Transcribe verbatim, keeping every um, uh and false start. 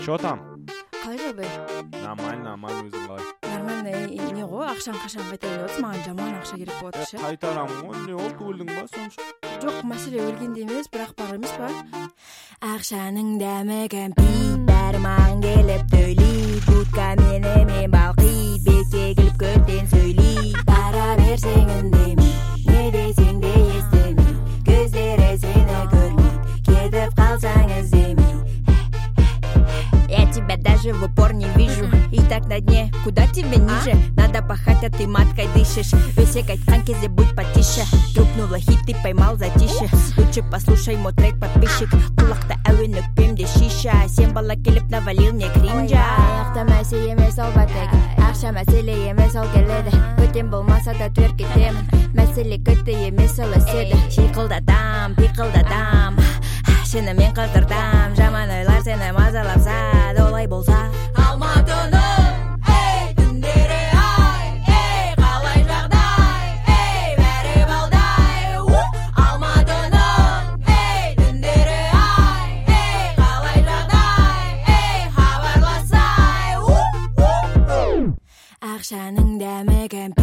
Чё там? Қалай жағдай? Нормально, нормально, өзің қалай? Нормально, не ғой, ақшаң қашан қайтайын деп отырсыз, маған жаман ақша керек болып жатыр ше. Қайтарамын ғой, не болды, өлдің ба сонша? Жоқ, мәселе өлгенде емес, бірақ бар емес па? Ақшаның дәмі кәмпит, бәрі маған келіп төлейді, будка менімен балқиды, бетке келіп көптен сөйлейді, бара берсең үндемей, не десең де естімей, көздері сені көрмейді, кетіп қалсаң іздемей. Я тебя даже в упор не вижу, и так на дне, куда тебе ниже? Надо пахать, а ты маткой дышишь. Весек айтқан кезде будь потише. Трупнула хит, ты поймал затише. Лучше послушай мой трек, подписчик. Құлақта әуен өкпемде шиша. Сен бала келіп навалил мне кринжа. Аяқта мәсе емес ол бәтек, ақша мәселе емес ол келеді. Көтем болмаса да төр кетемін, мәселе көтті емес ол өседі. Шиқылдатам, пиқылдатам, шынымен қыздырдам. Жаман ойлар сені мазалапса, олай болса. Алматының, ей, түндері ай, ей, қалай жағдай, ей, бәрі балдай. Алматының, ей, түндері ай, ей, қалай жағдай, ей, хабарласай. Ақшаның дәмі кәмпит.